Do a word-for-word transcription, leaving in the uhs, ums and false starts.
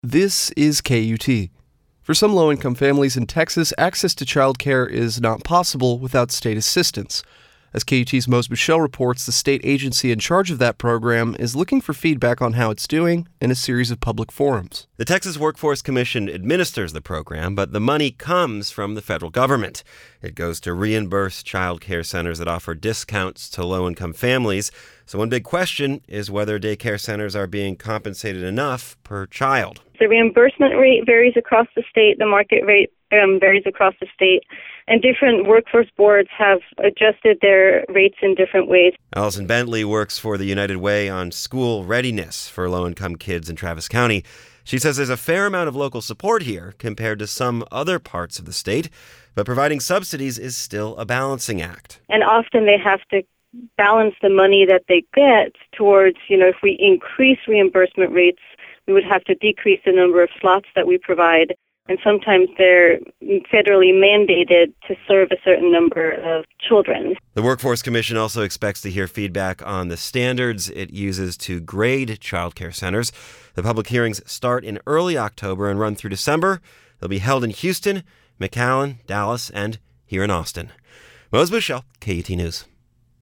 This is K U T. For some low-income families in Texas, access to childcare is not possible without state assistance. As K U T's Mose Michel reports, the state agency in charge of that program is looking for feedback on how it's doing in a series of public forums. The Texas Workforce Commission administers the program, but the money comes from the federal government. It goes to reimburse child care centers that offer discounts to low-income families. So one big question is whether daycare centers are being compensated enough per child. The reimbursement rate varies across the state. The market rate um, varies across the state. And different workforce boards have adjusted their rates in different ways. Allison Bentley works for the United Way on school readiness for low-income kids in Travis County. She says there's a fair amount of local support here compared to some other parts of the state, but providing subsidies is still a balancing act. And often they have to balance the money that they get towards, you know, if we increase reimbursement rates, we would have to decrease the number of slots that we provide. And sometimes they're federally mandated to serve a certain number of children. The Workforce Commission also expects to hear feedback on the standards it uses to grade child care centers. The public hearings start in early October and run through December. They'll be held in Houston, McAllen, Dallas, and here in Austin. Mose Michel, K U T News.